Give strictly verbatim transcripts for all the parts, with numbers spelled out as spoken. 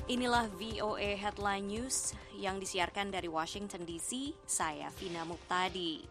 Inilah V O A Headline News yang disiarkan dari Washington D C, saya Vina Muqtadi.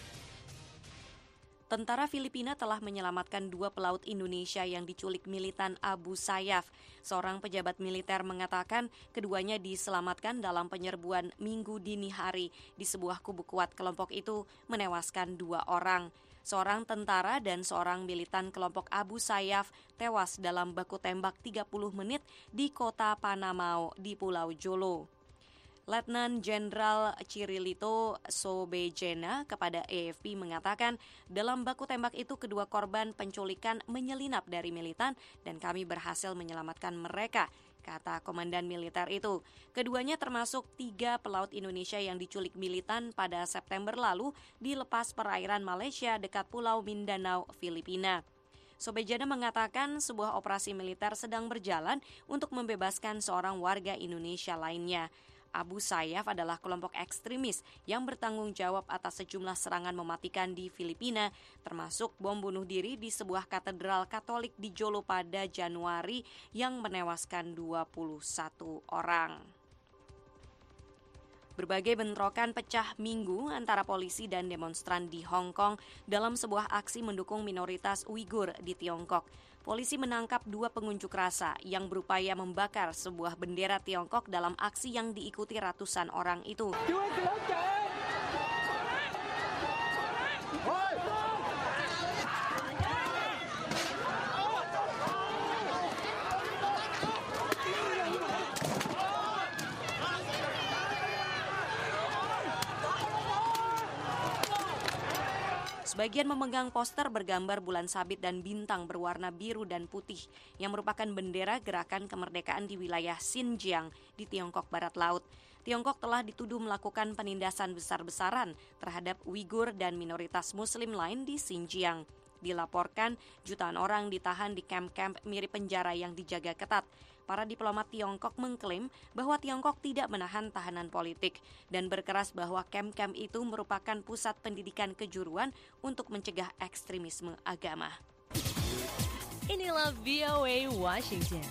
Tentara Filipina telah menyelamatkan dua pelaut Indonesia yang diculik militan Abu Sayyaf. Seorang pejabat militer mengatakan keduanya diselamatkan dalam penyerbuan Minggu dini hari di sebuah kubu kuat kelompok itu menewaskan dua orang. Seorang tentara dan seorang militan kelompok Abu Sayyaf tewas dalam baku tembak tiga puluh menit di kota Panamao di Pulau Jolo. Letnan Jenderal Cirilito Sobejena kepada A F P mengatakan dalam baku tembak itu kedua korban penculikan menyelinap dari militan dan kami berhasil menyelamatkan mereka, kata komandan militer itu. Keduanya termasuk tiga pelaut Indonesia yang diculik militan pada September lalu di lepas perairan Malaysia dekat Pulau Mindanao, Filipina. Sobejana mengatakan sebuah operasi militer sedang berjalan untuk membebaskan seorang warga Indonesia lainnya. Abu Sayyaf adalah kelompok ekstremis yang bertanggung jawab atas sejumlah serangan mematikan di Filipina, termasuk bom bunuh diri di sebuah katedral Katolik di Jolo pada Januari yang menewaskan dua puluh satu orang. Berbagai bentrokan pecah Minggu antara polisi dan demonstran di Hong Kong dalam sebuah aksi mendukung minoritas Uighur di Tiongkok. Polisi menangkap dua pengunjuk rasa yang berupaya membakar sebuah bendera Tiongkok dalam aksi yang diikuti ratusan orang itu. Sebagian memegang poster bergambar bulan sabit dan bintang berwarna biru dan putih yang merupakan bendera gerakan kemerdekaan di wilayah Xinjiang di Tiongkok Barat Laut. Tiongkok telah dituduh melakukan penindasan besar-besaran terhadap Uighur dan minoritas Muslim lain di Xinjiang. Dilaporkan jutaan orang ditahan di kamp-kamp mirip penjara yang dijaga ketat. Para diplomat Tiongkok mengklaim bahwa Tiongkok tidak menahan tahanan politik dan berkeras bahwa kamp-kamp itu merupakan pusat pendidikan kejuruan untuk mencegah ekstremisme agama. Inilah V O A Washington.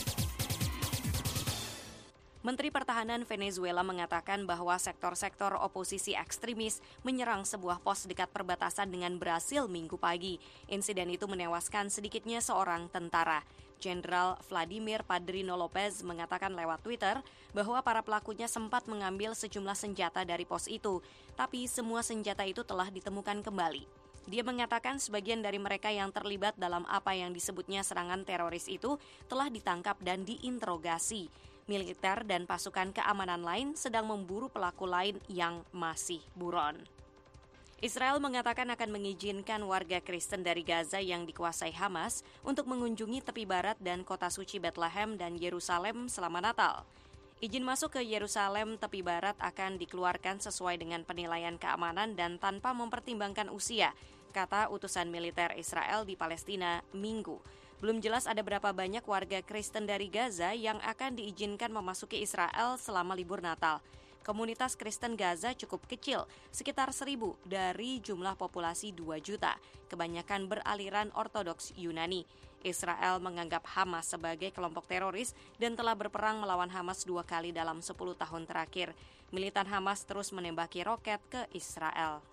Menteri Pertahanan Venezuela mengatakan bahwa sektor-sektor oposisi ekstremis menyerang sebuah pos dekat perbatasan dengan Brasil Minggu pagi. Insiden itu menewaskan sedikitnya seorang tentara. Jenderal Vladimir Padrino Lopez mengatakan lewat Twitter bahwa para pelakunya sempat mengambil sejumlah senjata dari pos itu, tapi semua senjata itu telah ditemukan kembali. Dia mengatakan sebagian dari mereka yang terlibat dalam apa yang disebutnya serangan teroris itu telah ditangkap dan diinterogasi. Militer dan pasukan keamanan lain sedang memburu pelaku lain yang masih buron. Israel mengatakan akan mengizinkan warga Kristen dari Gaza yang dikuasai Hamas untuk mengunjungi tepi barat dan kota suci Bethlehem dan Yerusalem selama Natal. Izin masuk ke Yerusalem tepi barat akan dikeluarkan sesuai dengan penilaian keamanan dan tanpa mempertimbangkan usia, kata utusan militer Israel di Palestina Minggu. Belum jelas ada berapa banyak warga Kristen dari Gaza yang akan diizinkan memasuki Israel selama libur Natal. Komunitas Kristen Gaza cukup kecil, sekitar seribu dari jumlah populasi dua juta, kebanyakan beraliran Ortodoks Yunani. Israel menganggap Hamas sebagai kelompok teroris dan telah berperang melawan Hamas dua kali dalam sepuluh tahun terakhir. Militan Hamas terus menembaki roket ke Israel.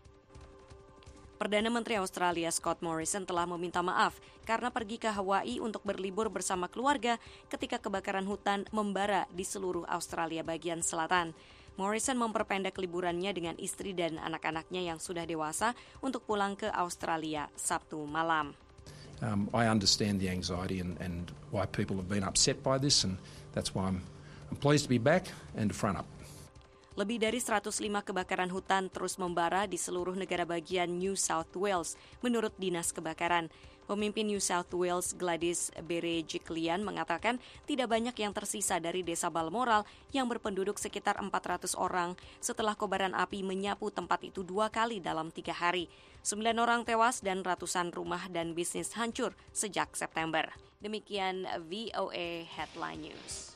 Perdana Menteri Australia Scott Morrison telah meminta maaf karena pergi ke Hawaii untuk berlibur bersama keluarga ketika kebakaran hutan membara di seluruh Australia bagian selatan. Morrison memperpendek liburannya dengan istri dan anak-anaknya yang sudah dewasa untuk pulang ke Australia Sabtu malam. Um, I understand the anxiety and, and why people have been upset by this, and that's why I'm, I'm pleased to be back and to front up. Lebih dari seratus lima kebakaran hutan terus membara di seluruh negara bagian New South Wales, menurut Dinas Kebakaran. Pemimpin New South Wales Gladys Berejiklian mengatakan tidak banyak yang tersisa dari desa Balmoral yang berpenduduk sekitar empat ratus orang setelah kobaran api menyapu tempat itu dua kali dalam tiga hari. Sembilan orang tewas dan ratusan rumah dan bisnis hancur sejak September. Demikian V O A Headline News.